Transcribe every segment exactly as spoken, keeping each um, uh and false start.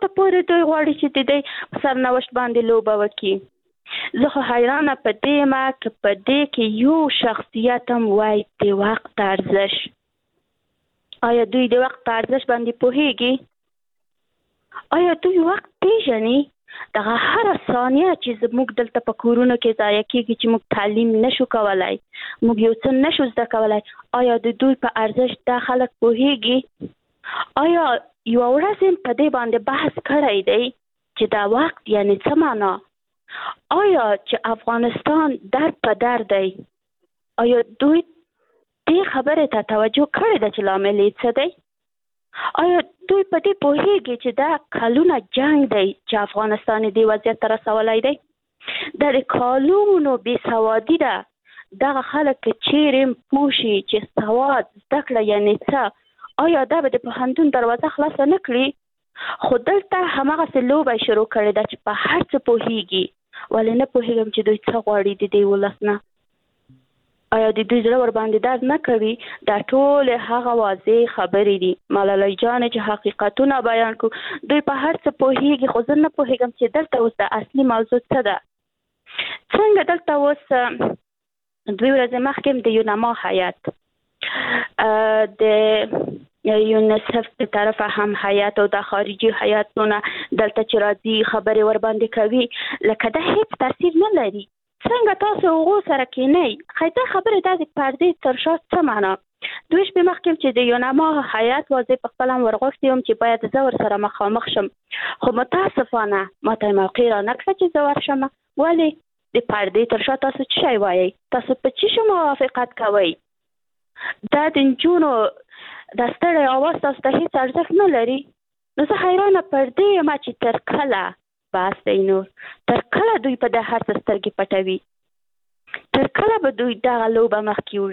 وخت پورې دوی غواړي چې د دې سرنوشت باندې لوبه وکړي. زه خو حیرانه په دې ما که په دې کې یو شخصیت هم وای د وخت ارزش. آیا دوی د وخت په ارزش باندې پوهیږي؟ آیا دوی وخت پیژني؟ دغه هر ثانیه چې زموږ دلته په کورونو کې ضایع کېږي چې موږ تعلیم نشو کولای، موږ یو څه نشو زده کولای، آیا د دوی په ارزش دا خلک پوهیږي؟ آیا یو ورځ هم په دې باندې بحث کړی دی چې دا وخت یعنی څه معنا؟ آیا چې افغانستان در په در دی، آیا دوی دې خبرې ته توجه کړې ده چې لامل یې څه دی؟ آیا دوی په دې پوهیږي چې دا کلونه جنگ دی چې افغانستان دې وضعیت ته رسولی دی؟ دا د کلونو بې سوادي ده. دغه خلک که چیرې پوه شي چې سواد زده کړه یعنې څه، آیا دا به د پوهنتون دروازه خلاصه نه کړي؟ خو دلته هماغسې لوبه شروع کړې ده چې په هر څه پوهیږي. ولې نه پوهیږم چې دوی څه غواړي د دې ولس نه؟ آیا د دوی زړه ور باندې درد نه کوي؟ دا ټول هغه واضح خبرې دي ملالۍ جان چې حقیقتونه بیان کو. دوی په هر څه پوهیږي، خو زه نه پوهیږم چې دلته اوس د اصلي موضوع څه ده. څنګه دلته اوس دوی ورځې مخکې د یونما هیات د یونیسف په طرفه هم هیات او د خارجي هیاتونه دلته چې راځي خبرې ور باندې کوي، لکه دا هیڅ تاثیر نه لري. څنګه تاسو هغو سره کینئ؟ خیطه خبرې دا د پردې تر شا څه معنا؟ دوی شپې مخکې چې د یونما هیات واضح په خپله هم ورغوښتي وم چې باید زه ورسره مخامخ شم، خو متاسفانه ماته موقع را نه کړه چې زه ورشم. ولې؟ د پردې تر شا تاسو څه شی وایئ؟ تاسو په څه شي موافقت کوئ؟ دا د نجونو دا ستړی اواز تاسو ته هېڅ ارزښت نه لري؟ نو زه حیرانه پر دې یم چې تر کله بس دی نور، تر کله دوی په د هر څه سترګې پټوي؟ تر کله به دوی دغه لوبه مخکې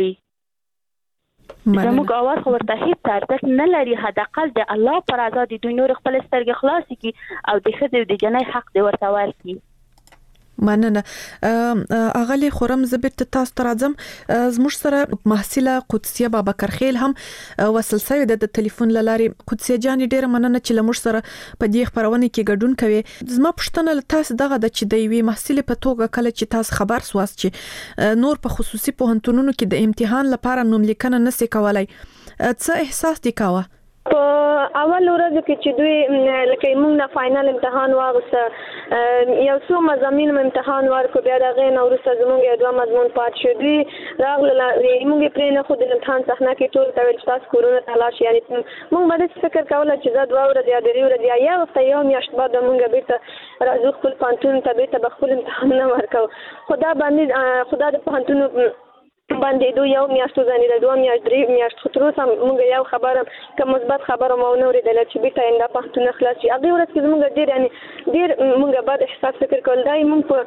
وړي؟ زموږ اواز خو ورته هېڅ ارزښت نه لري. حداقل د الله پر رضا د دوی نور خپل سترګې خلاصې کړي او د ښځې او د جنۍ حق دې ورته ورکړي. مننه. اغلی خورم زه بیرته تاسو ته راځم. زموږ سره محصله قدسیه بابکرخیل هم وصل شوې ده د ټلیفون له لارې. قدسیه جانې ډیره مننه چې له موږ سره په دې خبرونه کې ګډون کوي. زما پوښتنه له تاسو دغه ده چې د یوې محصلې په توګه کله چې تاسو خبر سواست چې نور په خصوصي پوهنتونونو کې د امتحان لپاره نوم لیکنه نشي کولای، څه احساس دی کاوه؟ په اول ورځ کې چې دوی لکه موږ نه فاینل امتحان واغسته، یو څو مضامین امتحان ورکو، بیا د هغې نه وروسته زموږ یو دوه مضمون پاتې شو. دوی راغله موږ یې پرې نه ښود د امتحان صحنه کې ټول ته ویل چې تاسو کورونو ته لاړ شئ. یعنې موږ به داسې فکر کوله چې دا دوه ورځې یا درې ورځې یا یو هفته یو میاشت بعد به موږ بېرته راځو خپل پوهنتون ته، بېرته به خپل امتحانونه ورکوو. خو دا باندې خو دا د پوهنتونو باندې دوی یو میاشت وزنې د دوه میاشت درې میاشت خو تر اوسه موږ یو خبره که مثبت خبره مو ونه اورېدله چې بېرته آینده پوهنتونونه خلاص شي. هغې ورځ کې زموږ ډېر یعنې ډېر موږ بد احساس فکر کول، دا یې موږ په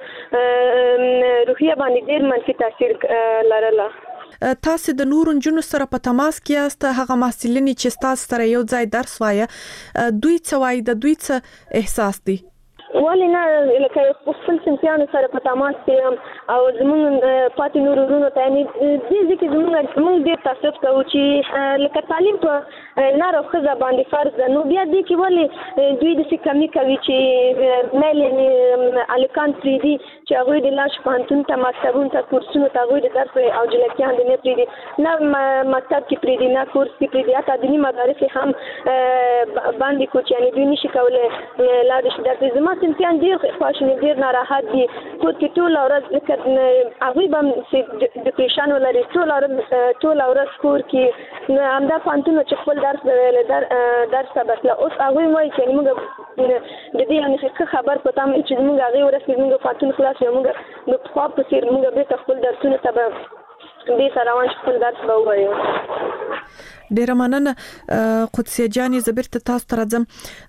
روحیه باندې ډېر منفي تاثیر لرله. تاسو د نورو نجونو سره په تماس کې یاست، هغه محصلینې چې تاسو سره یو ځای درس وایه، دوی څه وایي؟ د دوی څه احساس دی؟ ولې نه، لکه خپل صنفیانو سره په تماس کې یم او زموږ پاتې نورو وروڼو ته یعنې دې ځای کې زموږ موږ ډېر تاسف کوو چې لکه تعلیم په نر او ښځه باندې فرض ده، نو بیا دې کې ولې دوی داسې کمي کوي چې میل یعنې هلکان پرېږدي چې هغوی د لاړ شي پوهنتون ته، مکتبونو ته، کورسونو ته، هغوی د درس او جلکیان دې نه پرېږدي، نه مکتب کې پرېږدي، نه کورس کې پرېږدي، حتی دیني مدارس یې هم باندې کړو چې یعنې دوی نشي کولی لاړ شي درس. زما صنفیان ډېر خواشیني، ډېر ناراحت دي. کور کې ټوله ورځ لکه هغوی به هم ډپریشن ولري، ټوله ورځ ټوله ورځ کور کې نو همدا پوهنتون چې خپل درس درس ته بتله. اوس هغوی وایي چې موږ د دې یعنې ښه خبر په تمه چې موږ هغې ورځ کې موږ پوهنتون خلاص وي، موږ د پخوا په څېر موږ بېرته خپل درسونو ته به بېرته روان شو، خپل درس به ووایو. ډیره مننه قدسیه جانې. زه بیرته تاسو ته راځم.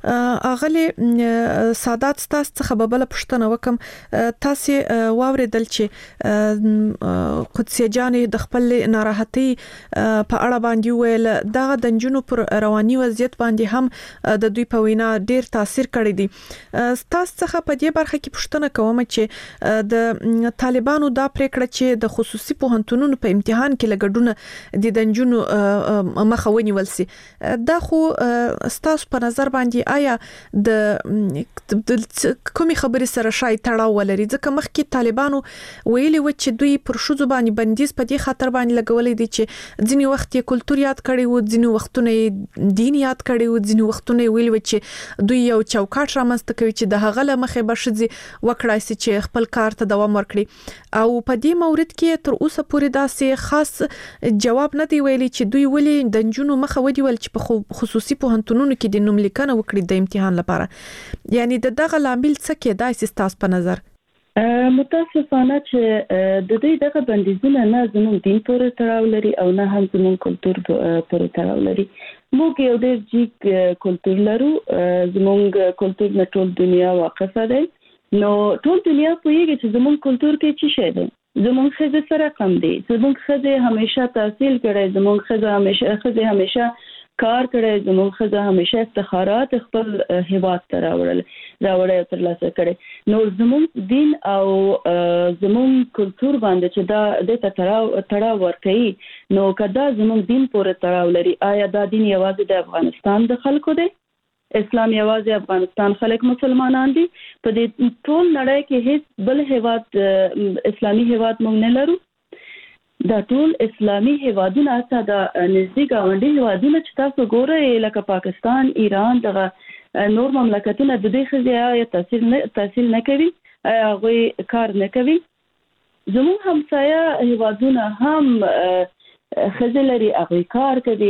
اغلې سادات ستاسو څخه به بله پوښتنه وکړم. تاسې واورېدل چې قدسیه جانې د خپل ناراحتۍ په اړه باندې وویل، دغه د نجونو پر رواني وضعیت باندې هم د دوی په وینا ډیر تاثیر کړی دی. ستاسو څخه په دې برخه کې پوښتنه کوم چې د طالبانو دا پریکړه چې د خصوصي پوهنتونونو په امتحان کې لګډونه د نجونو مخه ونیول سي. دا خو ستاسو په نظر باندې آیا د کومي خبرې سره شای تړاو ولري؟ ځکه مخکې طالبانو ویلي و چې دوی پر شوزو باندې بندیز په دې خاطر باندې لګولې دي چې ځینی وخت یې کلچر یاد کړي وو، ځینی وختونه دین یاد کړي وو، ځینی وختونه ویلي و چې دوی یو چوکاټ رامنځته کوي چې د هغه له مخې بشځي وکړای سي چې خپل کار ته دوام ورکړي. او په دې مورید کې تر اوسه پورې داسې خاص جواب نه دی ویلي چې دوی ولې د نجونو مخه ودیول چې په خصوصي پوهنتونونو کې د نوم لیکنه وکړي د امتحان لپاره. یعنی د دغه لامل څه کې دای سیستاس په نظر؟ متاسفانه چې د دې دغه بندیزونه نه زموږ دین پورې تړاو لري او نه هم زموږ کلچر پورې تړاو لري. موږ یو ډېر جګ کلچر لرو، زموږ کلچر نه ټول دنیا واقفه ده. نو ټول دنیا پوهیږي چې زموږ کلچر کې څه شی دی. زموږ خزه سره کم دي، زموږ خزه همیشه تحصیل کړي، زموږ خزه همیشه خزه همیشه کار کړي، زموږ خزه همیشه افتخارات خپل هیواد ته راوړل راوړل تر لاسه کړي. نو زموږ دین او زموږ کلچر باندې چې دا د تړاو تړاو ورکړي، نو کدا زموږ دین پورې تړاو لري. آیا دا دین یوازې د افغانستان د خلکو دی؟ اسلام یوازې افغانستان خلک مسلمانان دي؟ په دې ټول نړۍ کې هیڅ بل هیواد اسلامي هیواد موږ نه لرو. دا ټول اسلامي هیوادونه ته د نږدې ګاونډي هیوادونه چې تاسو ګورئ لکه پاکستان، ایران، دغه نور مملکتونه د دې خزیا تحصیل نه تحصیل نه کوي، هغه کار نه کوي. زموږ همسایه هیوادونه هم خزلري هغه کار کوي،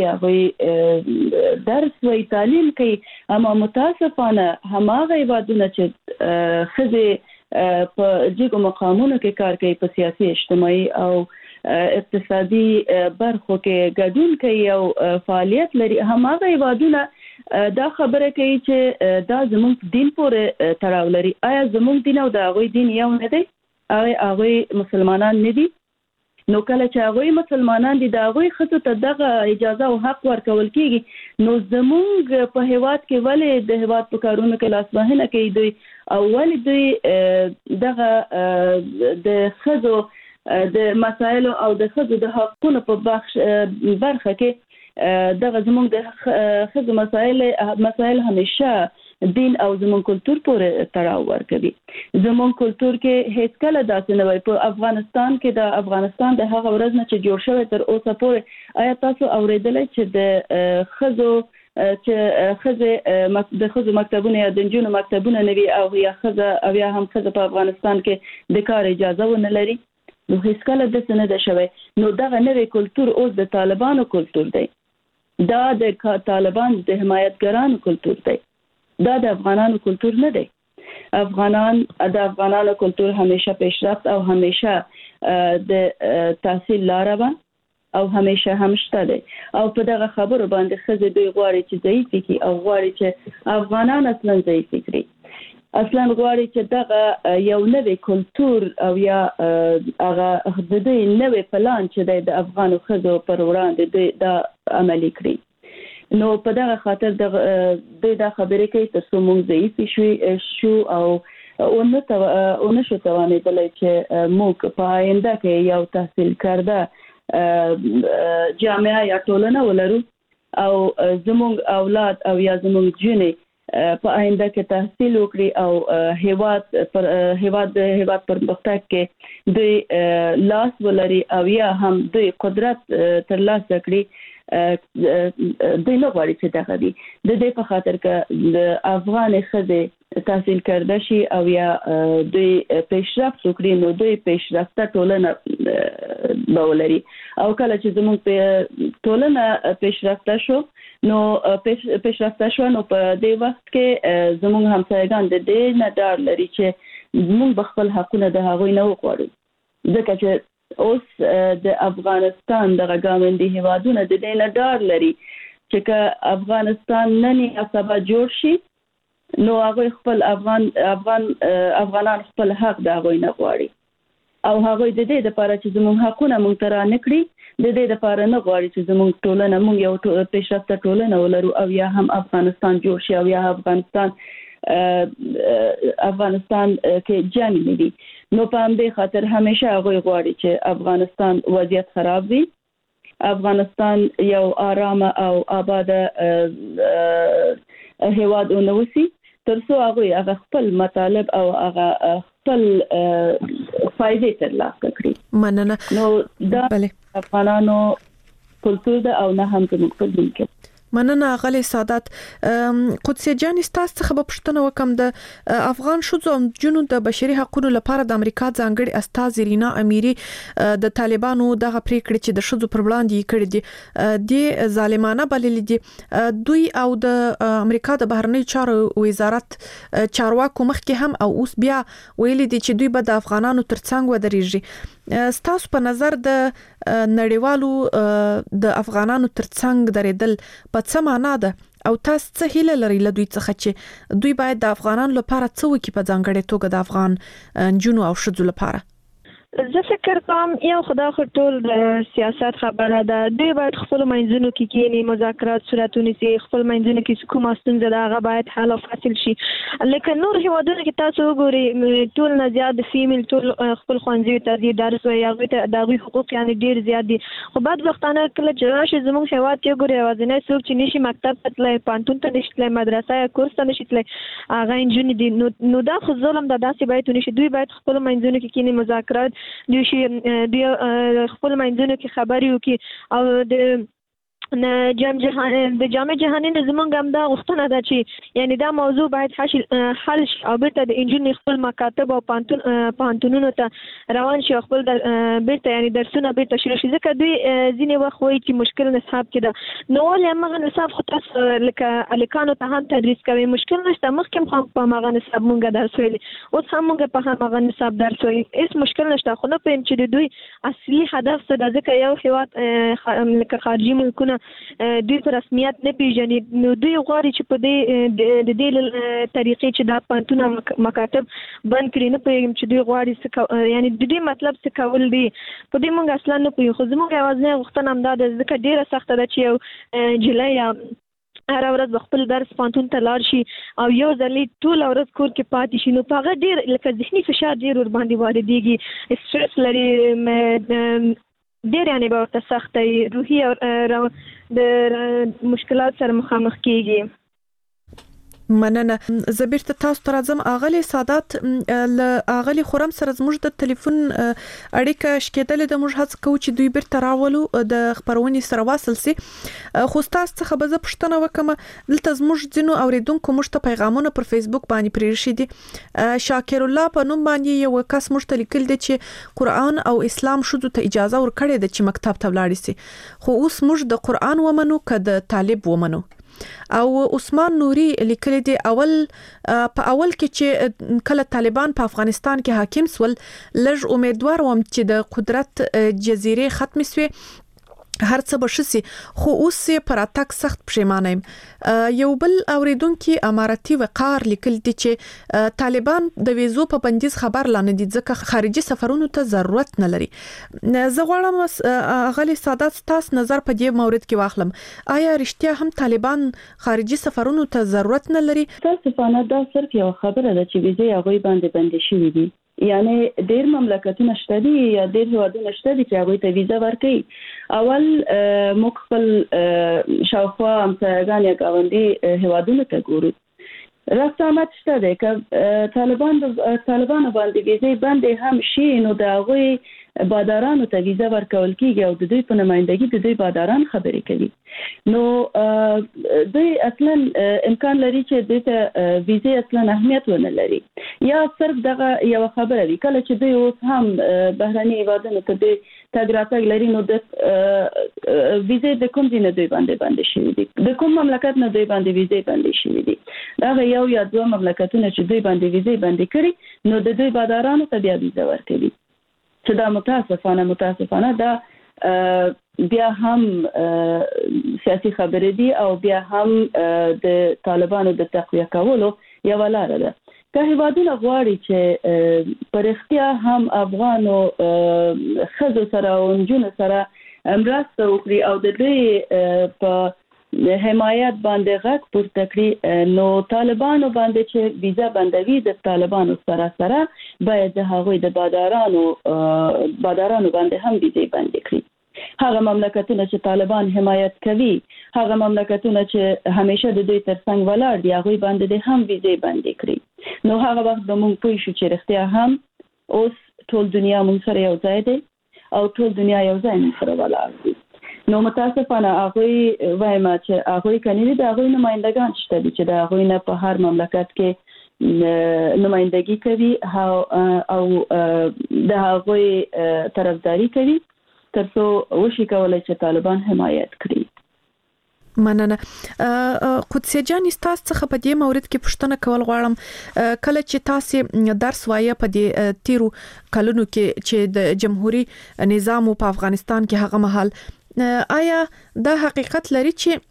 هغه درس وی تعلیم کوي، اما متاسفانه هماغه هیوادونه چې خزه په جګو مقامونو کې کار کوي، په سیاسي، اجتماعي او اقتصادي برخو کې ګډون کوي او فعالیت لري، هماغه هیوادونه دا خبره کوي چې دا زموږ دین پورې تړاو لري. آیا زموږ دین او د هغوی دین یو نه دی؟ آیا هغوی مسلمانان نه دي؟ نو کله چې هغوی مسلمانان دي، د هغوی ښځو ته دغه اجازه او حق ورکول کېږي، نو زموږ په هیواد کې ولې د هیواد په کارونو کې لاسوهنه کوي دوی، او ولې دوی دغه د ښځو د مسایلو او د ښځو د حقونو په برخه کې دغه زموږ د ښځو مسایل مسایل همیشه دین او زموږ کلچر پورې تړاو ورکوي. زموږ کلچر کې هیڅ کله داسې نه وي. په افغانستان کې د افغانستان د هغه ورځ نه چې جوړ شوی تر اوسه پورې آیا تاسو اوریدلی چې د ښځو چې ښځې د ښځو مکتبونه یا د نجونو مکتبونه نه وي، او یا ښځه او یا هم ښځه په افغانستان کې د کار اجازه ونه لري؟ نو هیڅ کله داسې نه ده شوی. نو دغه نوی کلچر اوس د طالبانو کلچر دی، دا د طالبان د حمایتګرانو کلچر دی، دا د افغانانو کلچر نه دی. افغانان د افغانانو کلچر همیشه پیشرفت او همیشه د تحصیل لاره و او همیشه هم شته دی. او په دغه خبرو باندې ښځې دوی غواړي چې ضعیفې کړي او غواړي چې افغانان اصلا ضعیفې کړي، اصلا غواړي چې دغه یو نوی کلچر او یا هغه د دوی نوی پلان چې د افغانو ښځو پر وړاندې د عملي کړي. نو په دغه خاطر د دا خبرې کوي تر څو موږ ضعیف شو او ونه شو توانېدلی چې موږ په آینده کې یو تحصیل کرده جامعه یا ټولنه ولرو، او زموږ اولاد او یا زموږ جنې په آینده کې تحصیل وکړي او هیواد پر هیواد د هیواد پرمختګ کې دوی لاس ولري او یا هم دوی قدرت ترلاسه کړي. دوی نه غواړي چې دغه وي. د دې په خاطر که د افغان ښځې تحصیل کرده شي او یا دوی پیشرفت وکړي، نو دوی پیشرفته ټولنه به ولري. او کله چې زموږ ټولنه پیشرفته شو نو پیشرفته شو نو په دې وخت کې زموږ همسایگان د دې نه ډار لري چې موږ به خپل حقونه د هغوی نه وغواړو، ځکه چې اوس د افغانستان دغه ګاونډي هیوادونه د دې نه ډار لري چې که افغانستان نن یا سبا جوړ شي، نو هغوی خپل افغان افغان افغانان خپل حق د هغوی نه غواړي، او هغوی د دې لپاره چې زموږ حقونه موږ ته را نه کړي، د دې لپاره نه غواړي چې زموږ ټولنه موږ یو پیشرفته ټولنه ولرو او یا هم افغانستان جوړ شي او یا افغانستان افغانستان کې جنگ نه وي. نو په همدې خاطر همیشه هغوی غواړي چې افغانستان وضعیت خراب وي افغانستان یو آرام او آباد هیواد ونوسی ترڅو هغه هغه خپل مطالب او هغه خپل فائدې ترلاسه کړي. مننه. نو دا افغانانو کلتور ده او نه هم زموږ په دین کې. مننه غلي سادات. قدسیه جان تاسو څخه په پښتنه وکم د افغان شوزو او جنو د بشري حقوقو لپاره د امریکا ځانګړي استاذ رینا امیری د طالبانو دغه پریکړه چې د شوزو پر وړاندې کړې دي د ظالمانه بلل دي دوی او د امریکا د بهرنی چارو وزارت چارواکو مخکې هم او اوس بیا ویلي دي چې دوی به د افغانانو ترڅنګ ودرېږي. ستاسو په نظر د نړیوالو د افغانانو ترڅنګ درېدل په څه معنا ده او تاسو څه هیله لرئ له دوی څخه چې دوی باید د افغانانو لپاره څه وکړي په ځانګړې توګه د افغان جنو او ښځو لپاره؟ زه فکر کوم یو خدای خو ټول د سیاست خبره ده. دوی باید خپل منځونو کې کېني مذاکرات صورت ونیسي، خپل منځونو کې کومه ستونزه ده هغه باید حل او فصل شي. لکه نور هیوادونه کې تاسو وګورئ ټول نه زیات فیمیل ټول خپل ښوونځیو ته ځي درس وایي، هغوی ته د هغوی حقوق یعنې ډېر زیات دي. خو بدبختانه کله چې راشي زموږ هیواد کې وګورئ یوازینی څوک چې نشي مکتب ته تللی، پوهنتون ته نشي تللی، مدرسه یا کورس ته نشي تللی هغه نجونې دي. نو دا خو ظلم ده، داسې باید ونشي. دوی باید خپل منځونو کې کېني مذاکرات دوی شي دوی خپل منځونو کې خبرې وکړي او د نه جام جهان د جامع جهانی زمونږ هم دا غوښتنه ده چې یعنی دا موضوع باید حل شي او بیرته د انجینر خپل مکاتب او پوهنتونونو ته روان شي، خپل بیرته یعنی درسونه بیرته شروع شي. ځکه دوی ځینې وخت وایي چې مشکل نصاب کې ده، نو ولې همغه نصاب خو تاسو لکه هلکانو ته هم تدریس کوئ، مشکل نشته. مخکې هم په همغه نصاب مونږ درس ویلي، اوس هم مونږ په همغه نصاب درس وایي، هېڅ مشکل نشته. خو نه پوهیم چې د دوی اصلي هدف څه ده. ځکه یو هېواد لکه خارجي ملکونه دوی په رسمیت نه پیژني، نو دوی غواړي چې په دې د دې طریقې چې دا پوهنتونه مکاتب بند کړي. نه پوهېږم چې دوی غواړي څه یعنی د دې مطلب څه کول دي، په دې موږ اصلا نه پوهېږو. خو زموږ یوازینۍ غوښتنه همدا ده، ځکه ډېره سخته ده چې یو نجلۍ یا هر ورځ به خپل درس پوهنتون ته لاړ شي او یو ځلې ټوله ورځ کور کې پاتې شي، نو په هغه ډېر لکه ذهني فشار ډېر ورباندې واردېږي، سټرس لري، ډېر یعنې به ورته سخته وي، روحي او د مشکلات سره مخامخ کېږي. مننه. زه بیرته تاسو ته راځم. اغلی سادات له اغلی خورم سره زموږ د ټلیفون اړیکه شکېدلې ده. موږ هڅه کوو چې دوی بیرته راولو د خبرونې سره واصل سي. خو تاسو څخه به زه پوښتنه وکم، دلته زموږ ځینو اوریدونکو موږ ته پیغامونه پر فیسبوک باندې پرېښي دي. شاکر الله په نوم باندې یو کس موږ ته لیکل دي چې قرآن او اسلام ښځو ته اجازه ورکړې ده چې مکتب ته ولاړ شي، خو اوس موږ د قرآن ومنو که د طالب ومنو. او عثمان نوري لیکلي دي اول په اول کې چې کله طالبان په افغانستان کې حاکم سول لږ امیدوار وم چې د قدرت جزیره ختم شي، هر څه به شي، خو اوس پر اتاک سخت پښیمانه یم. یو بل اوریدونکو اماراتي وقار لیکل دي چې طالبان د ویزو په بندیز خبر لاندې دي ځکه خارجي سفرونو ته ضرورت نه لري. زه غواړم غلي سادات تاسو نظر په دې مورد کې واخلم، آیا رښتیا هم طالبان خارجي سفرونو ته ضرورت نه لري؟ تاسو په نه دا صرف یو خبره ده چې ویزې هغه باندې بندي شوې دي، یعنی ډېر مملکتونه شته دي یا ډېر هیوادونه شته دي چې هغه ته ویزه ورکړي. اول موږ خپل شاوخوا همسایه‌ګان یا ګاونډي هیوادونو ته ګورو، رسامت شته دی که طالبان طالبان باندې ویزې باندې هم شي نو د هغوی بادارانو ته ویزه ورکول کیږي او د دوی په نمائندګي د دوی باداران خبرې کوي. نو دوی اصلا امکان لري چې دوی ته ویزې اصلا اهمیت ونه لري، یا صرف دغه یو خبره وي کله چې دوی اوس هم بهرني هیوادونو ته دوی تګ راتګ لري نو د ویزې د کوم ځای نه دوی باندې باندې شوي دي، د کوم مملکت نه دوی باندې ویزې باندې شوي دي. دغه یو یا دوه مملکتونه چې دوی باندې ویزې باندې کړي نو د دوی بادارانو ته بیا ویزه ورکوي، چې دا متاسفانه متاسفانه دا بیا هم سیاسي خبرې دي او بیا هم د طالبانو د تقویه کولو یو لاره ده. که هیوادونه غواړي چې پر اختیا هم افغانو ښځو سره او نجونو سره مرسته وکړي او د دوی په حمایت باندې غږ پورته کړي، نو طالبانو باندې چې ویزه بندوي د طالبانو سره سره باید د هغوی د بادارانو بادارانو باندې هم ویزه بندي کړي. هغه مملکتونه چې طالبان حمایت کوي، هغه مملکتونه چې همیشه د دوی ترڅنګ ولاړ دي، هغه باندې د هم ویزې باندې کړی. نو هغه وخت به موږ پوه شو چې رښتیا هم اوس ټول دنیا موږ سره یو ځای دی او ټول دنیا یو ځای موږ سره ولاړ دي. نو متاسفانه هغه وایم چې هغه کني د هغه نمائندگان شته چې د هغه نه په هر مملکت کې نمائندگی کوي او د هغه طرفداري کوي ترڅو وشي کولای چې طالبان حمایت کړي. مننه. قدسیه جان، تاسو څخه په دې مورید کې پوښتنه کول غواړم، کله چې تاسو درس وایي په دې تیرو کلونو کې چې د جمهوریت نظام په افغانستان کې هغه مهال، آیا دا حقیقت لري چې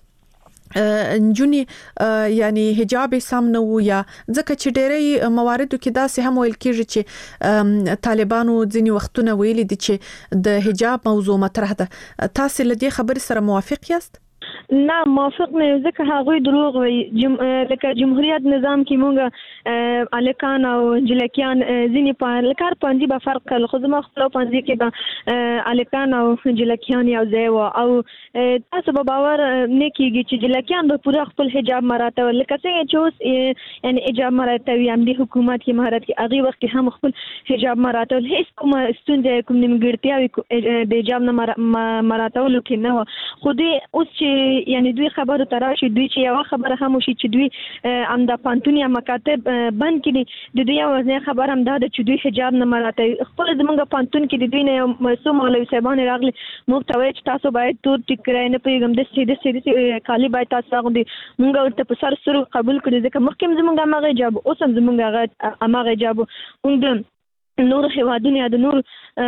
انجونی یعنی حجاب سم نه و، یا ځکه چې ډېری مواردو کې داسې هم ویل کېږي چې طالبانو ځینې وختونه ویلي دي چې د حجاب موضوع مطرح ده، تاسو له دې خبرې سره موافق یاست؟ نه موافق نه، ځکه هغه دروغ وي. جم... لکه جمهوریت نظام کې مونږ الکان او جلکیان ځینې په لکار پاندې به فرق کړل، خو زما خپل پاندې کې به الکان او جلکیان یو ځای و، او تاسو به باور نه کیږي چې جلکیان به پوره خپل حجاب مراته ول، لکه څنګه چې اوس یعنی حجاب مراته وي هم د حکومت کې مهارت کې هغه وخت کې هم خپل حجاب مراته ول، هیڅ کوم ستونزه کوم نیمګړتیا د حجاب نه مراته ول کې نه و. خو دې اوس چې یعنی دوی خبرو تراشي، دوی چې یو خبره هم شي چې دوی ام د پانتونیا مکاتب بند کړي، د دوی یو ځای خبر هم دا چې دوی حجاب نه مراته خپل زمونږ پانتون کې د دوی نه مسو مولوی صاحبان راغلي موږ ته وایي چې تاسو باید تور ټیکرای نه پیغام د سیده سیده کالی باید تاسو راغلي، موږ ورته په سر سره قبول کړی ځکه مخکې زمونږ هغه حجاب اوس هم زمونږ هغه حجاب موږ نور هوادونه د نور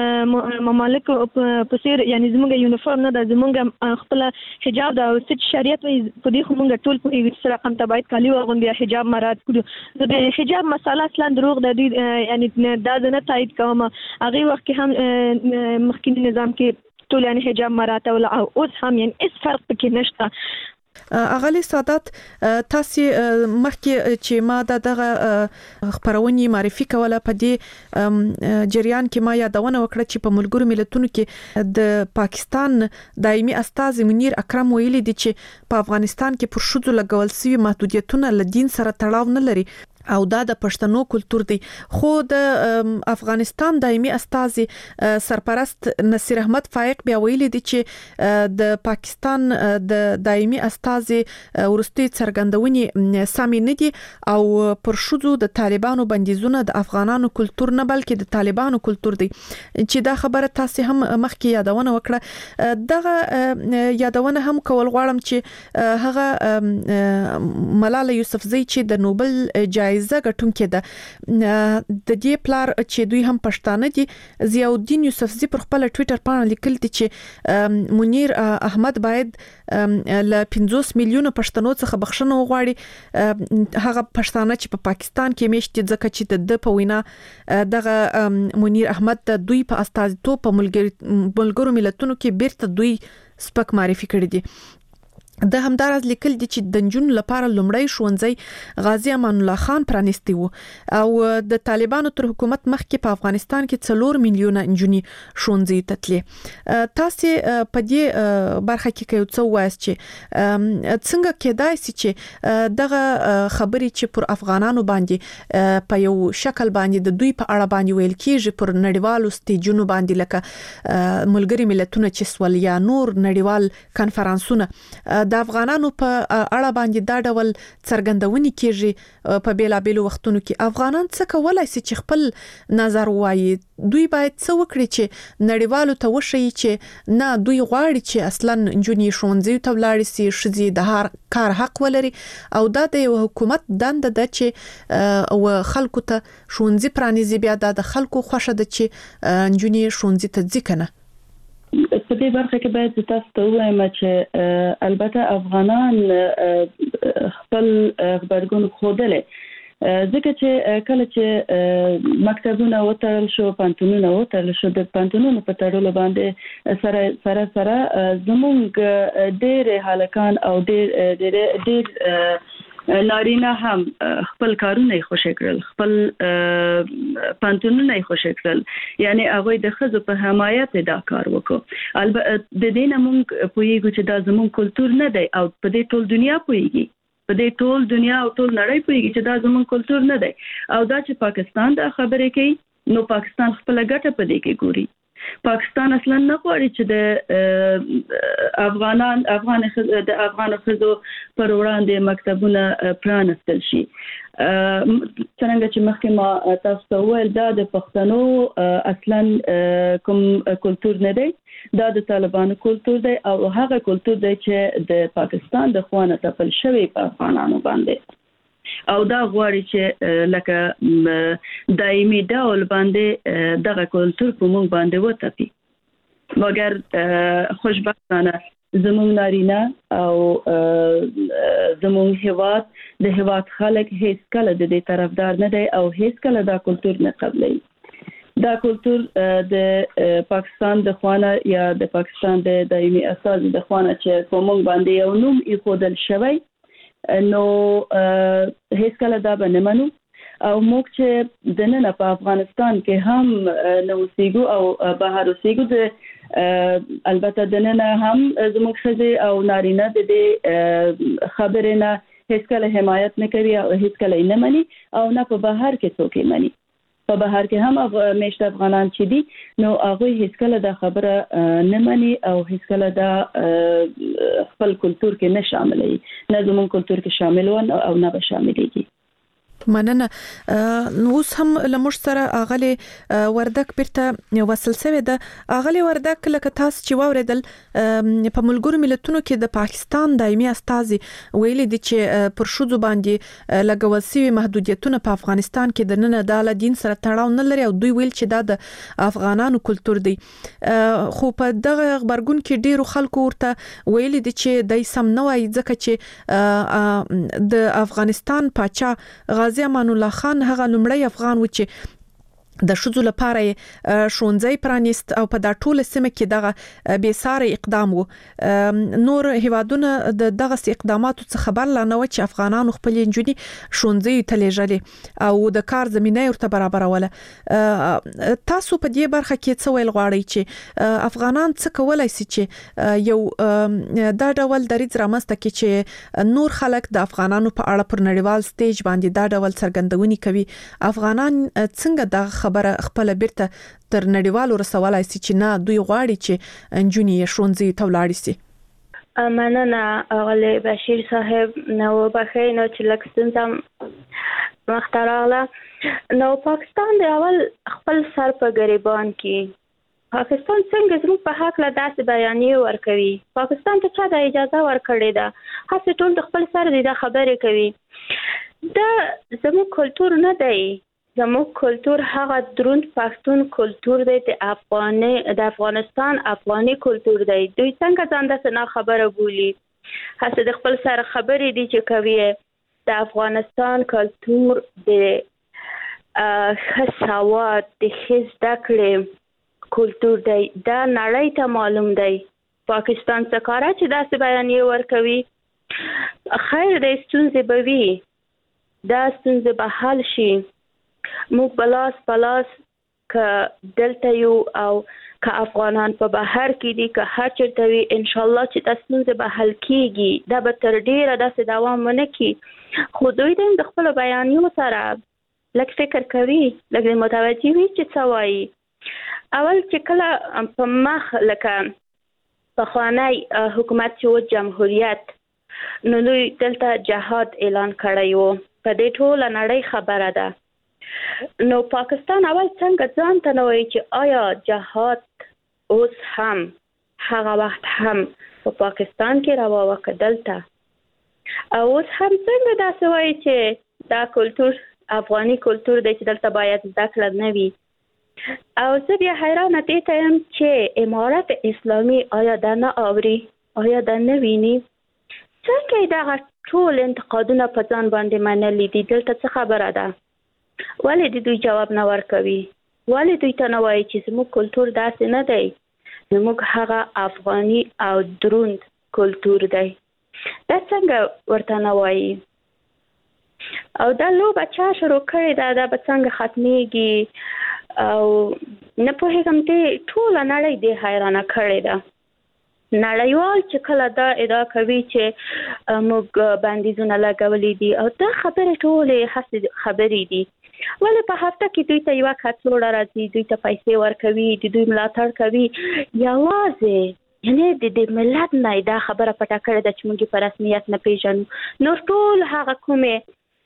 ممالک په سیر یعنی زموږ یونیفورم نه د زموږ خپل حجاب د ست شریعت په دې خو موږ ټول په یو سره قم تبعید کالی وغوندي حجاب مراد کړو. د حجاب مسله اصلا دروغ د یعنی دا نه تایید کوم، هغه وخت هم مخکینی نظام کې ټول یعنی حجاب مراد او اوس هم یعنی اس فرق پکې نشته. اغلی سادات، تاسو مخکې چې ما دغه خبرونې معرفي کوله په دې جریان کې ما یادونه وکړه چې په ملګرو ملتونو کې د پاکستان دایمي استازي منیر اکرم ویلي دي چې په افغانستان کې پر شذو لګول شوی محدودیتونه له دین سره تړاو نه لري او دا د پښتنو کلچر دی. خو د افغانستان دایمي استازي سرپرست نصیر احمد فائق بیا ویلي دي چې د پاکستان د دایمي استازي ورستي څرګندونې سمې نه دي او پر شذو د طالبانو بندیزونه د افغانانو کلچر نه بلکې د طالبانو کلچر دی، چې دا خبره تاسو هم مخکې یادونه وکړه. دغه یادونه هم کول غواړم چې هغه ملاله یوسفزۍ چې د نوبل جایزه جایزه ګټونکې ده، د دې پلار چې دوی هم پښتانه دي، ضیاء الدین یوسفزي پر خپل ټوئیټر باندې لیکل دي چې منیر احمد باید ل پنځوس میلیونه پښتنو څخه بخښنه وغواړي، هغه پښتانه چې په پاکستان کې میشتي، ځکه چې د په وینا دغه منیر احمد د دوی په استازیتوب په ملګرو ملتونو کې بیرته دوی سپک معرفي کړی دي. د همدارز لیکل دي چې د نجونو لپاره لومړی ښوونځی غازی امان الله خان پرانیستی وو او د طالبانو تر حکومت مخکې په افغانستان کې څلور میلیونه نجونې ښوونځي ته تللې. تاسو په دې برخه کې کوم څه وایي چې څنګه کېدای شي چې دغه خبرې چې پر افغانانو باندې په یو شکل باندې د دوی په اړه باندې ویل کېږي پر نړیوالو سټیجونو باندې لکه ملګری ملتونه چې سول یا نور نړیوال کانفرنسونه د افغانانو په اړه باندې دا ډول څرګندونې کېږي په بیلابېلو وختونو کې، افغانان څه کولای شي چې خپل نظر وایي؟ دوی باید څه وکړي چې نړیوالو ته وښیي چې نه، دوی غواړي چې اصلا نجونې ښوونځي ته ولاړې شي، ښځې د هر کار حق ولري او دا د یو حکومت دنده ده چې او خلکو ته ښوونځي پرانیزي. بیا دا د خلکو خوښه ده چې نجونې ښوونځي ته ځي کنه. په دې برخه کې باید تاسو ته وایم چې البته افغانان خپل خبرګون خوده، ځکه چې کله چې مکتبونه وتړل شو، پانتونونه وتړل شو، د پانتونونو په تړلو باندې سره سره سره زموږ ډېر هلکان او ډېر ډېر ډېر نارینه هم خپل کارونه خوشی کړل، خپل پانتونونه خوشی کړل، یعنی هغه د ښځو په حمایت دا کار وکړ. البته د دې نه موږ پوهیږو چې دا زموږ کلچر نه دی او په دې ټول دنیا پوهیږي، په دې ټول دنیا او ټول نړۍ پوهیږي چې دا زموږ کلچر نه دی. او دا چې پاکستان دا خبرې کوي نو پاکستان خپل ګټه په دې کې ګوري. پاکستان اصلا نه غواړي چې د افغانان افغان د افغان خزو پر وړاندې مکتبونه پرانستل شي. څنګه چې مخکې ما تاسو ته وویل دا د پښتنو اصلا کوم کلچر نه دی، دا د طالبانو کلچر دی او هغه کلچر دی چې د پاکستان د خوانه تپل شوی په افغانانو باندې، او دا غواړي چې لکه دایمي ډول باندې دغه کلچر په موږ باندې وتپي. مګر خوشبختانه زموږ نارینه او زموږ هیواد د هیواد خلک هیڅ کله د دې طرفدار نه دی او هیڅ کله دا کلچر نه قبلوي. دا کلچر د پاکستان د خوانه یا د پاکستان د دایمي اساس د خوانه چې په موږ باندې یو نوم ایښودل شوی نو هیڅ کله دا به نه منو. او موږ چې د نن په افغانستان کې هم نو سیګو او بهر سیګو د البته د نن هم زموږ خزي او نارینه د دې خبرې نه هیڅ کله حمایت نه کوي او هیڅ کله نه مني او نه په بهر کې څوک یې مني. په بهر کې هم میشت افغانان چې دي نو هغه هیڅ کله دا خبره نه مني او هیڅ کله دا خپل کلچر کې نه شاملوي، نه زموږ کلچر کې شامل ون او نه به شاملېږي. مننه. نو اوس هم لمر سره اغلی وردک بیرته وصل شوی ده. اغلی وردک لکه تاسو چې واوریدل په ملګرو ملتونو کې د پاکستان دایمي استازي ویلي دي چې پر شوزو باندې لګول شوی محدودیتونه په افغانستان کې د نن د دین سره تړاو نه لري او دوی ویل چې دا د افغانانو کلچر دی. خو په دغه خبرګون کې ډیرو خلکو ورته ویلي دي چې دای سم نه وایي ځکه چې د افغانستان پاچا غازی امان الله خان هغه لومړی افغان و چې د شذو لپاره شونځي پرانیست او په دا ټوله سیمه کې دغه بې ساري اقدام وو. نور هیوادونه د دغه اقداماتو څخه خبر لانه و چې افغانانو خپل انجونی شونځي تلېجلې او د کار زمينه ورته برابروله. تاسو په دې برخه کې څه ویل غواړئ چې افغانان څه کولای شي چې یو دا ډول دریځ رامنځته کړي چې نور خلک د افغانانو په اړه پر نړیوال سټیج باندې دا ډول څرګندونې کوي؟ افغانان څنګه دا خبره خپل بیرته تر نړیوالو رسولای شي چې نه دوی غواړي چې انجونی شونځي تولاړي شي؟ مننه اغلی بشیر صاحب. نو بخیر نو چې لکستم مختراله نو پاکستان د اول خپل سر په غریبان کې پاکستان څنګه زموږ په حق له داسې بیانیه ورکوي؟ پاکستان ته چا د اجازه ورکړې ده؟ هڅه ټول د خپل سر د خبرې کوي. دا زموږ کلچر نه دی. زموږ کلچر هغه دروند پښتون کلچر دی، د افغاني د افغانستان افغاني کلچر دی. دوی څنګه ځان د سنا خبره بولی؟ هڅه د خپل سره خبرې دي چې کوي. د افغانستان کلچر د خصوات د خز دکړې کلچر دی، دا نړۍ ته معلوم دی. پاکستان څخه چې داسې بیانیه ورکوي خیر د ستونزې به وي، دا ستونزې به حل شي. موږ بلاس بلاس که دلته یو او که افغانان په بهر کې دي که هر چیرته وي ان شاء الله چې تاسو څنګه به حل کیږي. دا به تر ډیره داسې دوام ونه کی. خو دوی د خپل بیانیو سره لږ فکر کوي، لږ متوجي وي چې څه وایي. اول چې کله په مخ لکه په خوانی حکومت چې جمهوریت نو دوی دلته جهاد اعلان کړی وو، په دې ټوله نړۍ خبره ده. نو پاکستان اول څنګه ځان ته نوې چې آیا جهاد اوس هم هغه وخت هم په پاکستان کې روا وکړلته او اوس هم څنګه دا سوي چې دا کلچر افغاني کلچر د چې دلته باید ذکر نه وي. او زه بیا حیرانه دي ته يم چې امارات اسلامي آیا دا نه اوري، آیا دا نه ویني؟ څنګه دا ټول انتقادونه په ځان باندې منلي دي؟ دلته څه خبره ده؟ ولې د دوی جواب نه ورکوي؟ ولې دوی ته نه وایي چې زموږ کلچر داسې نه دی، زموږ هغه افغاني او دروند کلچر دی؟ دا څنګه ورته نه وایي؟ او دا لوبه چا شروع کړې ده دا به څنګه ختمېږي او نه پوهېږم دې ټوله نړۍ دې حیرانه کړې ده. نړیوال چې کله دا ادعا کوي چې موږ بندیزونه لګولي دي او دا خبرې ټولې هسې خبرې دي، ولې په هفته کې دوی ته یوه کڅوړه راځي، دوی ته پیسې ورکوي، د دوی ملاتړ کوي. یوازې یعنې د دې ملت نه دا خبره پټه کړې ده چې موږ په رسمیت نه پیژنو. نور ټول هغه کومې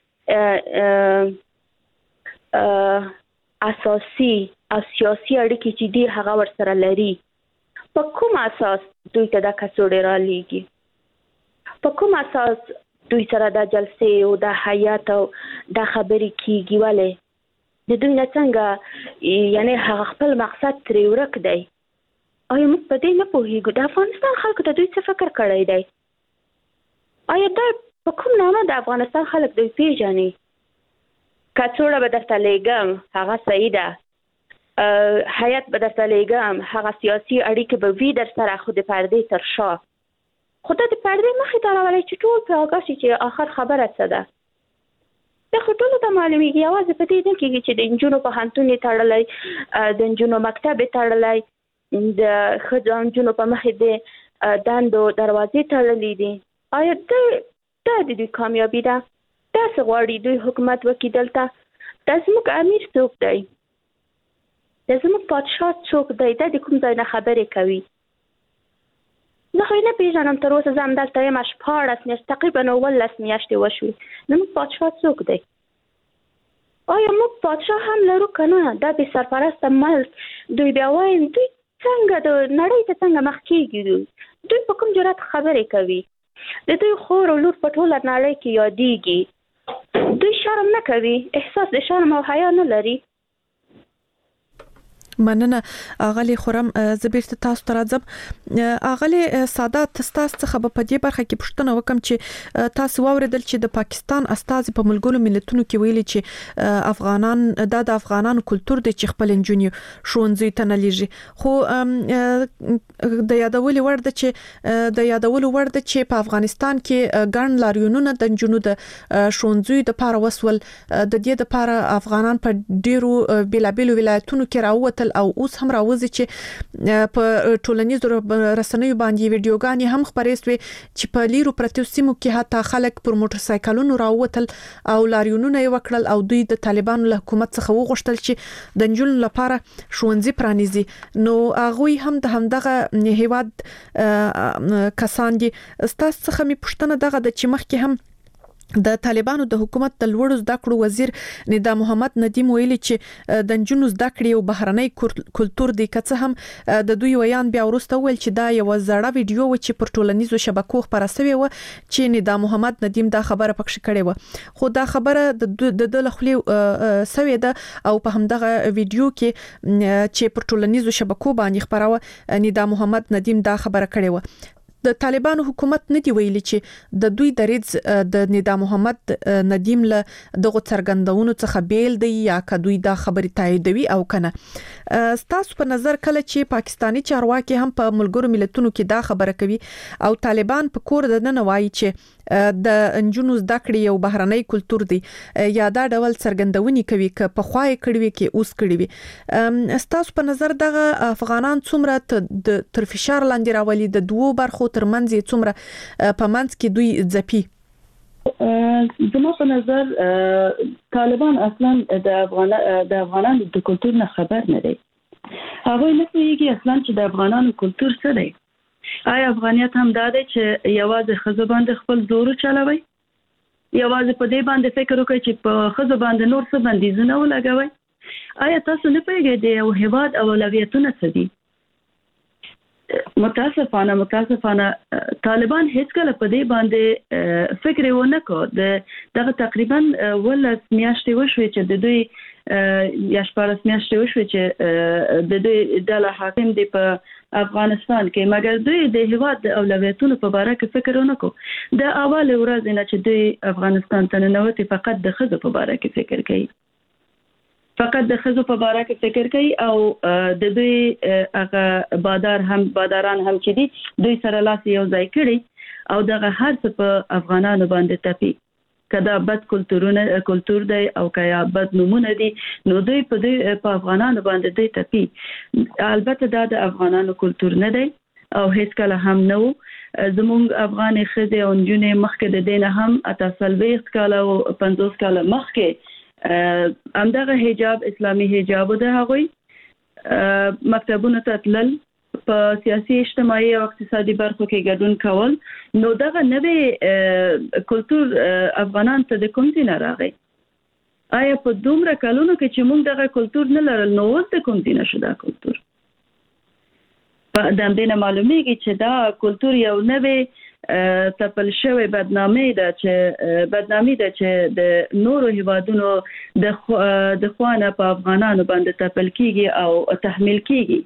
اساسي او سیاسي اړیکې چې دي هغه ورسره لري. په کوم اساس دوی ته دا کڅوړې رالیږي؟ په کوم اساس دوی سره دا جلسې او دا حیات او دا خبرې کیږي؟ ولې د دوی نه څنګه یعنې هغه خپل مقصد ترې ورک دی؟ آیا موږ په دې نه پوهېږو د افغانستان خلکو ته دوی څه فکر کړی دی؟ آیا دا په کوم نامه د افغانستان خلک دوی پیژني؟ کڅوړه به درته لیږم هغه صحیح ده، حیات به درته لیږم هغه سیاسي اړیکې به وي در سره، خو د پردې تر شا. خو دا د پردې مخې ته راولی چې ټول پرې آګاه شي چې آخر خبره څه ده. دا خو ټولو ته معلومېږي، یوازې په دې نه کېږي چې د نجونو پوهنتون یې تړلی، د نجونو مکتب یې تړلی، د ښځو او نجونو په مخې د دندو دروازې تړلې دي. آیا دا دا د دوی کامیابي ده؟ داسې غواړي دوی حکومت وکړي دلته؟ دا زموږ امیر څوک دی؟ دا زموږ پادشاه څوک دی؟ دا د کوم ځای نه خبرې کوي؟ زه خو یې نه پېژنم تر اوسه، زه همدلته یم شپاړس میاشتې تقریبا اوولس میاشتې وشوې. زموږ پادشاه څوک دی؟ آیا موږ پادشاه هم لرو که نه؟ دا بې سرپرسته ملک دوی بیا وایم دوی څنګه د نړۍ ته څنګه مخ کېږي؟ دوی دوی په کوم جرات خبرې کوي؟ د دوی خور او لور په ټوله نړۍ کې یادېږي. دوی شرم نه کوي؟ احساس د شرم او حیا نه لري؟ مننه اغلی خورم. زه بیرته تاسو ته راځم. اغلی سادات تاسو څخه په دې برخه کې پوښتنه وکم چې تاسو واوریدل چې د پاکستان استازي په ملګرو ملتونو کې ویلي چې افغانان دا د افغانانو کلتور دی چې خپل انجونی شونځي ته نه لیږي، خو د یادولو وړ ده چې د یادولو وړ ده چې په افغانستان کې ګڼ لاریونونه د انجونو د شونځي د پاره وسول. د دې د پاره افغانان په ډیرو بیلابیلو ولایتونو کې راووتل او اوس هم راوځي چې په ټولنیزو رسنیو باندې ویډیوګانې هم خبرې شوې چې په لیرو پرتو سیمو کې حتی خلک پر موټرسایکلونو راووتل او لاریونونه یې وکړل او دوی د طالبانو له حکومت څخه وغوښتل چې د نجونو لپاره ښوونځي پرانیزي. نو هغه هم د همدغه هیواد کسان دي. ستاسو څخه می پوښتنه دغه د چې مخکې هم د طالبانو د حکومت د لوړو زده کړو وزیر ندا محمد ندیم ویلي چې د نجونو زده کړې او بهرنۍ کلتور دی، که څه هم د دوی ویان بیا ورسته ویل چې دا یو زړه ویډیو و چې پر ټولنیزو شبکو خبره شوې و چې ندا محمد ندیم دا خبره پکښ کړې و، خو دا خبره د د لخلې سوي ده او په همدغه ویډیو کې چې پر ټولنیزو شبکو باندې خبره و ندا محمد ندیم دا خبره کړې و. د طالبانو حکومت نه دی ویلي چې د دوی دریځ د ندا محمد ندیم له دغه څرګندونو څخه بیل دی یا کدوې دا خبري تاییدوي او کنه. ستاسو په نظر کله چې پاکستانی چارواکي هم په ملګرو ملتونو کې دا خبره کوي او طالبان په کور د نه وایي چې د انجونو زده کړې یو بهرنۍ کلتور دی یا دا ډول څرګندونې کوي که په خوای کړي کې اوس کړي وي، ستاسو په نظر دغه افغانان څومره تر فشار لاندې راولي؟ د دوو برخو ترمنځ څومره په منځ کې دوی ځپي؟ زما په نظر طالبان اصلا د افغان د افغانانو د کلتور نه خبر نه دی. هغه نه پوهیږي اصلا چې د افغانانو کلتور څه دی. آیا افغانیت هم دا دی چې یوازې ښځو باندې خپل زور چلوي؟ یوازې په دې باندې فکر وکړي چې په ښځو باندې نور څه بندیزونه ولګوي؟ آیا تاسو نه پوهیږئ د یو هیواد اولویتونه څه دي؟ متاسفانه متاسفانه طالبان هیڅ کله په دې باندې فکر ونه کو. د دغه تقریبا ولس میاشتې وشوي چې د دوی یا شپږ میاشتې وشوي چې د دوی د حاکم دی په افغانستان کې، مګر دوی د هیواد د اولویتونو په اړه کې فکر ونه کو. د اول ورځ نه چې دوی افغانستان ته ننوتي فقط د ښځو په اړه کې فکر کوي، فقط د ښځو په اړه کې فکر کوي او د دوی هغه بادار هم باداران هم چې دي دوی سره لاس یو ځای کړي او دغه هر څه په افغانانو باندې تپي. کدا بد کلتورونه کلتور دی او کیا بد نمونه دي نو دوی په دې په افغانانو باندې دوی تپي البته دا د افغانانو کلتور نه دی او هیڅ کله هم نه وو زموږ افغان خزه او جنې مخکې د دینه هم اتسلويخ کاله او پنځوس کاله مخکې همدغه حجاب اسلامي حجاب د هغوی مکتبونو ته تلل په سیاسي اجتماعي او اقتصادي برخو کې ګډون کول نو دغه نوې کلتور افغانان ته د کوم ځای نه راغی آیا په دومره کلونو کې چې موږ دغه کلتور نه لرل نو اوس د کوم ځای نشو دا کلتور په دې نه معلومیږي چې دا کلتور یو نوې تپل شوی بدنامي ده چې بدنامي ده چې د نورو هیوادونو د د خوانه په افغانانو باندې تپل کیږي او تحمیل کیږي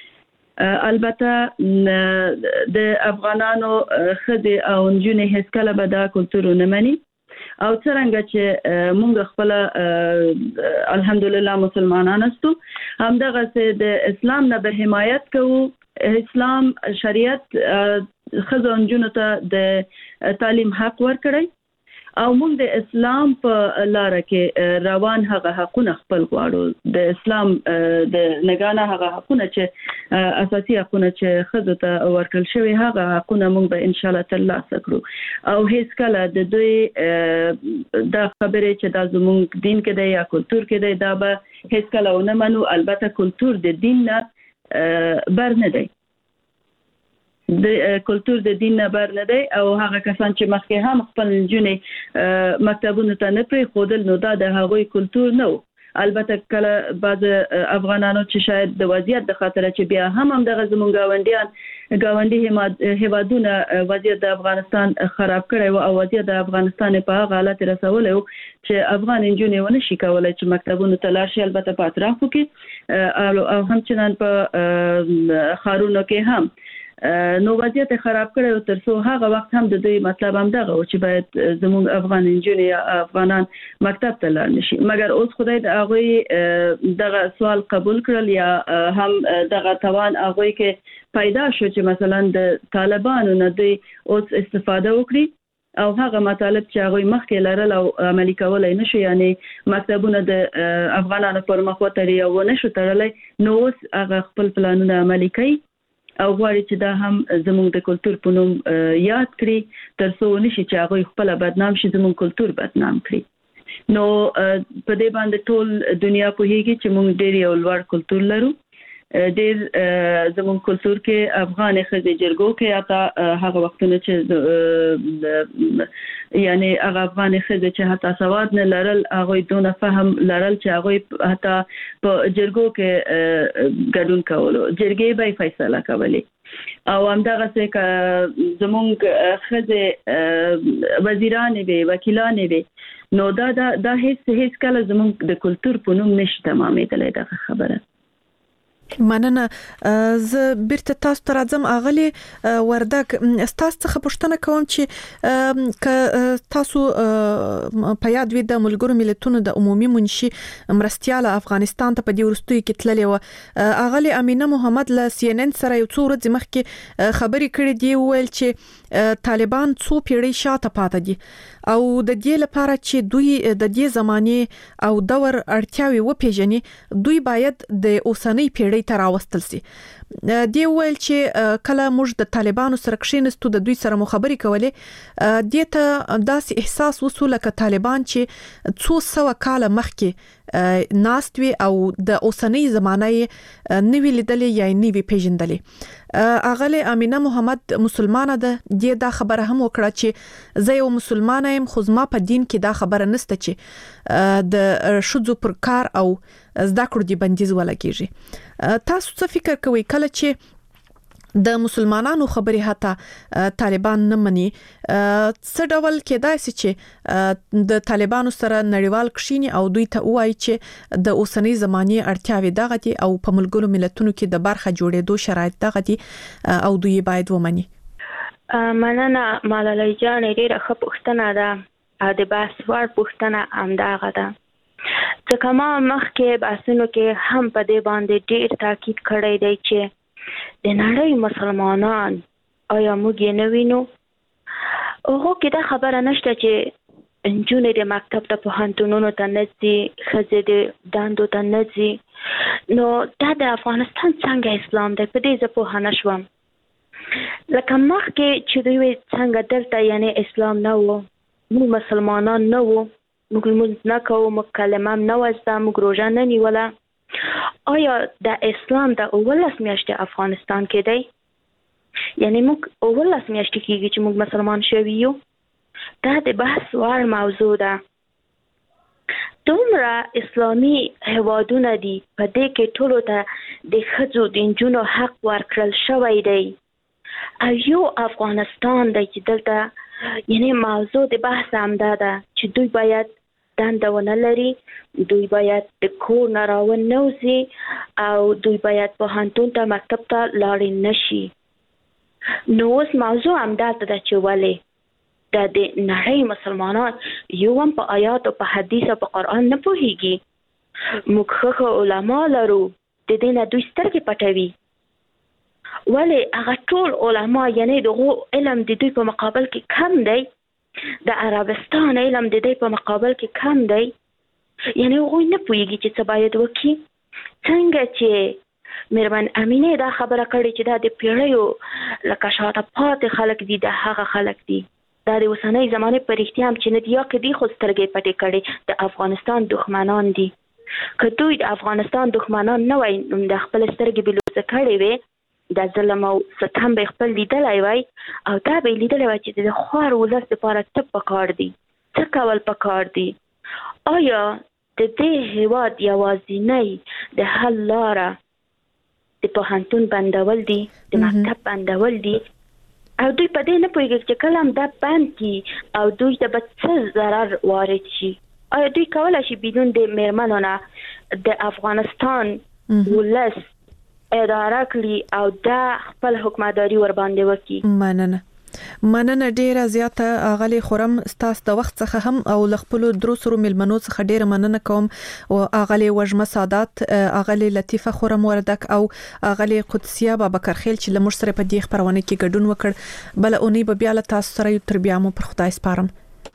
البته د افغانانو خدي او جنې هیڅ کله به دا کلتور نه مني او څنګه چې موږ خپل الحمدلله مسلمانان استو همدغه سه د اسلام نه به حمایت کوو اسلام شریعت خزون جنو ته د تعلیم حق ورکړي او موږ د اسلام په لار کې روان هغه حقونه خپل غواړو د اسلام د نگانه هغه حقونه چې اساسي حقونه چې خزو ته ورکړل شوی هغه حقونه موږ به ان شاء الله ترلاسه کړو او هیڅ کله د دوی د خبرې چې د زموږ دین کې دی یا کلتور کې دی دا به هیڅ کله ونه منو البته کلتور د دین نه بر نه دی د کلتور د دین نه بر نه دی او هغه کسان چې مخکې هم خپل جنې مکتبونو ته نه پرې خودل نو دا د هغوی کلتور نه البته کله بعض افغانانو چې شاید د وضعیت د خاطر چې بیا هم هم دغه زمونږ گاونډیان گاونډي هیوادونه وضعیت د افغانستان خراب کړی او وضعیت د افغانستان په هغه حالت رسولې چې افغان انجونې ونه شي کولای چې مکتبونو ته لاړ شي البته په اطرافو کې او هم چنان په خارونو کې هم نو وضعیت خراب کړي او ترڅو هغه وخت هم د دوی مطلب هم دغه او چې باید زموږ افغان انجونې یا افغانان مکتب ته لاړ نشي مګر اوس خدای د هغه دغه سوال قبول کړل یا هم دغه توان هغه کې پیدا شو چې مثلا د طالبانو نه دوی اوس استفاده وکړي او هغه مطالب چې هغه مخکې لرل او عملي کولای نشي یعنی مکتبونه د افغانانو پر مخ وتري او نشو تړلای نو اوس هغه خپل پلانونه عملي کوي او غواړي چې دا هم زموږ د کلتور په نوم یاد کړي ترڅو نشي چې هغه خپل بدنام شي زموږ کلتور بدنام کړي نو په دې باندې ټول دنیا په هیږي چې موږ ډېر یو لوړ کلتور لرو ډېر زموږ کلتور کې افغان خزې جرګو کې اته هغه وختونه چې یعنی هغه افغان خزې چې حتی سواد نه لرل هغه دونه فهم لرل چې هغه حتی په جرګو کې ګډون کولو جرګې به فیصله کوي او همدغه څه زموږ خزې وزیران وي وکیلان وي نو دا دا هیڅ هیڅ کله زموږ د کلتور په نوم نشي تمامېدلای دا خبره مننه ز بیرته تاسو ته راځم اغلی وردک تاسو څخه پوښتنه کوم چې ک تاسو په یاد وي د ملګرو ملتونو د عمومي منشي مرستياله افغانستان ته په دې ورستوي کې تللی و اغلی امینه محمد ل سی ان ان سره یو څو ورځې مخکې خبرې کړې دی ویل چې طالبان څو پیړۍ شاته پاتې دي او د دې لپاره چې دوی د دې زمانه او دور اړتیاوي وپیژني دوی باید د اوسنۍ پیړۍ ته راوستل سي دی ویل چې کله موږ د طالبانو سره کښینستو د دوی سره مخابري کولې د ته داسې احساس وسوله ک طالبان چې څو سو کال مخکې ناستوي او د اوسنۍ زمانه نوی لیدلې یا نوی پیژندلې اغله امینه محمد مسلمانه ده د دا خبره هم وکړه چې زه یو مسلمانه يم خو زما په دین کې دا خبره نشته چې د شذو پر کار او زده کړو دی بندیز ولګیږي تاسو څه فکر کوئ کله چې د مسلمانانو خبرې حتی طالبان نه مني څه ډول کېدای شي چې د طالبانو سره نړیوال کښینی او دوی ته وایي چې د اوسنۍ زمانه اړتیاوي دغه دي او په ملګرو ملتونو کې د برخه جوړېدو شرایط دغه دي او دوی باید ومني مننه ملالۍ جان ډیره ښه پوښتنه ده د بحث وړ پوښتنه همدغه ده ځکه ما مخکې بحثونو کې هم په دې باندې ډیر تاکید کړی دی چې د نړۍ مسلمانان آیا موږ یې نه وینو هغه کې دا خبره نشته چې انجونې د مکتب ته پوهنتونونو ته نه ځي، ښځې د دندو ته نه ځي. نو دا د افغانستان څنګه اسلام دی؟ په دې زه پوهه نه شوم. لکه مخکې چې دوی څنګه دلته یعنی اسلام نه و، موږ مسلمانان نه وو، موږ لمونځ نه کوو، موږ کلمه هم نه وزده، موږ روژه نه نیوله. آیا د اسلام د اوولس میاشتې افغانستان کې دی؟ یعنی موږ اوولس میاشتې کېږي چې موږ مسلمان شوي یو. دا د بحث وړ موضوع ده. دومره اسلامي هیوادونه دي، په دې کې ټولو ته د ښځو د نجونو حق ورکړل شوی دی، او یو افغانستان دی چې دلته یعنی موضوع د بحث همدا ده چې دوی باید دنده ونه لري، دوی باید د کور نه راونه وځي او دوی باید پوهنتون ته مکتب ته لاړې نشي. نو اوس موضوع همدلته ده چې ولې د د نړۍ مسلمانان یو هم په آیات او په حدیث او په قرآن نه پوهیږي. موږ ښه علما لرو، د دې نه دوی سترګې پټوي. ولې هغه ټول علما یعنی دغه علم د دوی په مقابل کې کم دی، د عربستان علم د دوی په مقابل کې کم دی، یعنی هغوی نه پوهیږي چې څه باید وکړي. څنګه چې میرمن امینه دا خبره کړې چې دا د پیړیو لکه شاته پاتې خلک دي، د هغه خلک دي، دا د اوسنۍ زمانې په رښتیا هم چې نه دي یا که دي خو سترګې پټې کړې د افغانستان دښمنان دي. که دوی د افغانستان دښمنان نه وای نو د خپل سترګې بلوزه کړې وې، د ظلم او ستم به خپل لیدلی وای او دا به لیدلی وای چې د خوار ولس لپاره څه پکار دي، څه کول پکار دي. آیا د دې هیواد یوازینۍ د حل لاره د پوهنتون بندول دي، د مکتب بندول دي؟ او دوی په دې نه پوهیږي چې کله هم دا بند کی او دوی ته به څه ضرر وارد شي. آیا دوی کولی شي بدون د میرمنو نه د افغانستان ولس اداره کړي او دا خپل حکومتداري ور باندې وکړي؟ مننه مننه ډیره زیاته اغلی خورم ستاسو د وخت څخه هم او لخپلو دروسرو ملمنو څخه ډیره مننه کوم. او اغلی وجمه سادات، اغلی لطیفه خورم وردک او اغلی قدسیه بابکرخیل چې لمر سره په دې خبرونه کې ګډون وکړ. بل اونۍ به بیا له تاسو سره یو تر بیا مو پر خدای سپارم.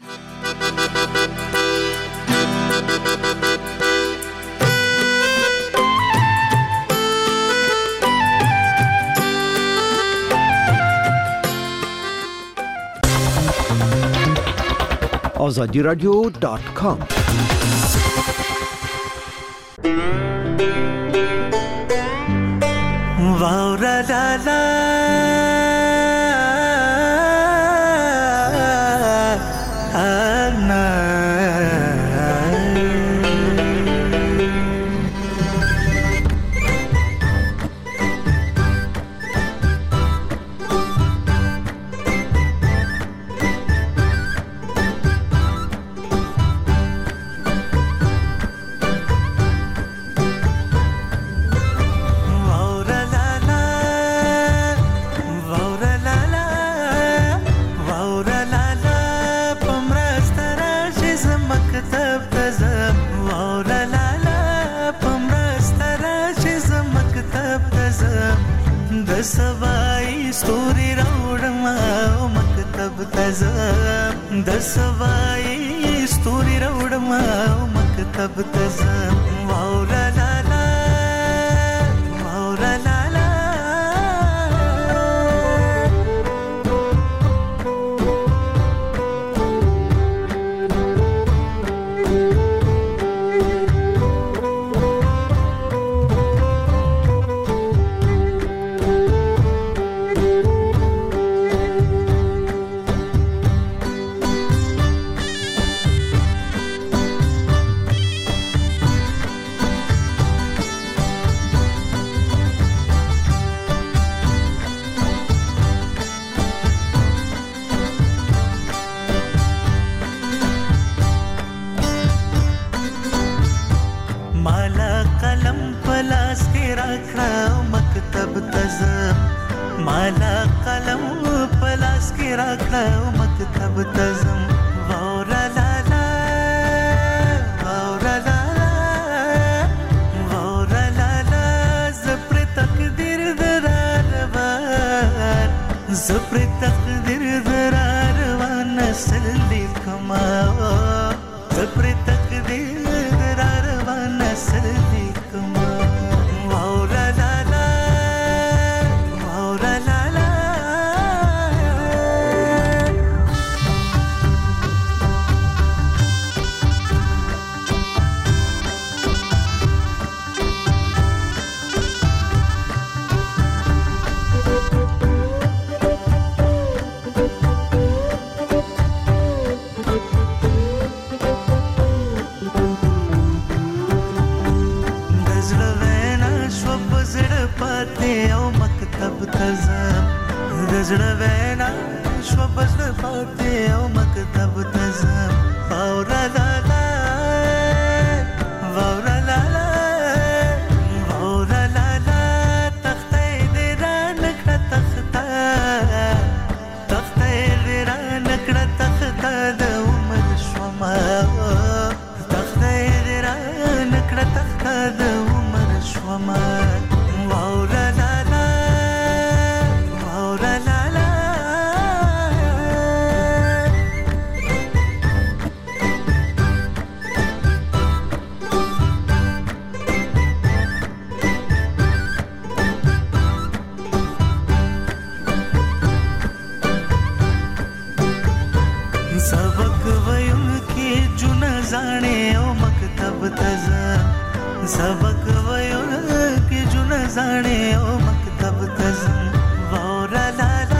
آزادی رادیو دات کام واورا لا لا انا سوای ستوري راوړم او مکتب تزم، د سوای ستوري راوړم او مکتب تزم. واورا لا لا واورا لا لا مالا قلم پلاس کې راکړه مکتب تزم. واورا لا لا واورا لا لا واورا لا لا زپر تقدیر درار وان زپر تقدیر درار وان نسل لیکما سر لیکما واورا لالا واورا لالا زړه وینا شو بزړه پاتې او مکتب ته ځم واورا لالا واورا لالا واورا لالا تخته دې را نکړه تخته تخته دې را نکړه تخته د عمر شوما تخته دې را نکړه تخته د عمر شوما واورا لالا सबक वयो के जुन जाने ओ मकतब तज़म वारा लाला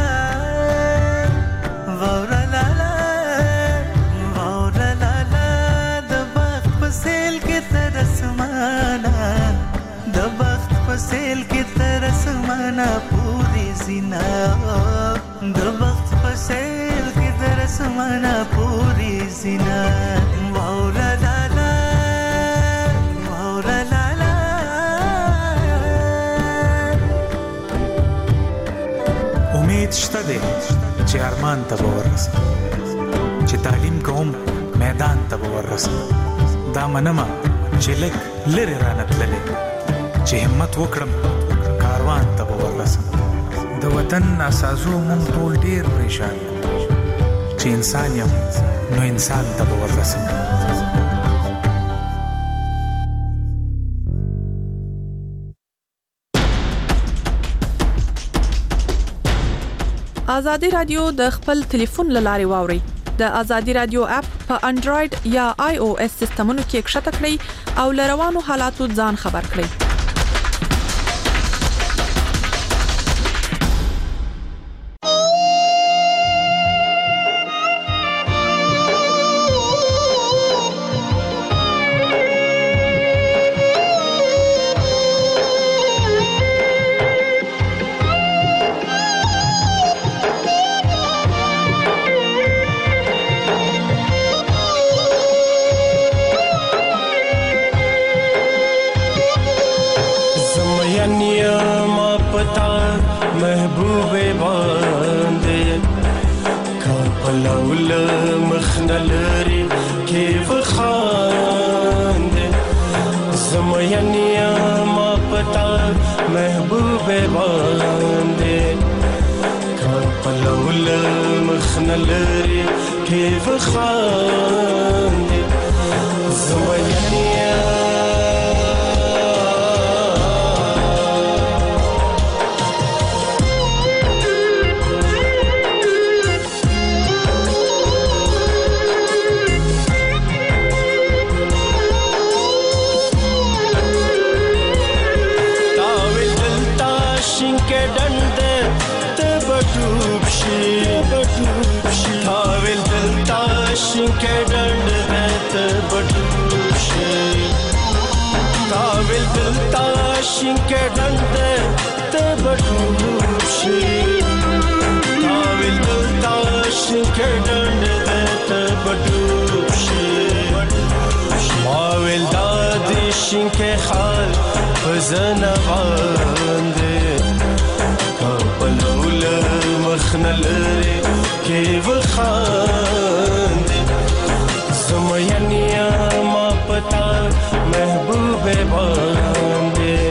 वारा लाला वारा लाला दबख्त पसेल के तरसमाना दबख्त पसेल के तरसमाना पूरी जिना दबख्त पसेल के तरसमाना पूरी जिना वारा लाला شته دی چې ارمان ته ورسم چې تعلیم کوم میدان ته ورسم دا منما چې لک لری رانت للی چې همت وکړم کاروان ته ورسم د وطن اساسو مونږ ټول ډیر پریشان چې انسان یم نو انسان ته ورسم ازادي رادیو د خپل ټلیفون لاري واوري د ازادي رادیو اپ په انډراید یا آی او اس سیستمونو کې ښکته کړئ او لروانو حالاتو ځان خبر کړئ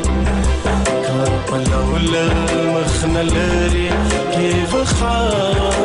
مخنلري كيف خان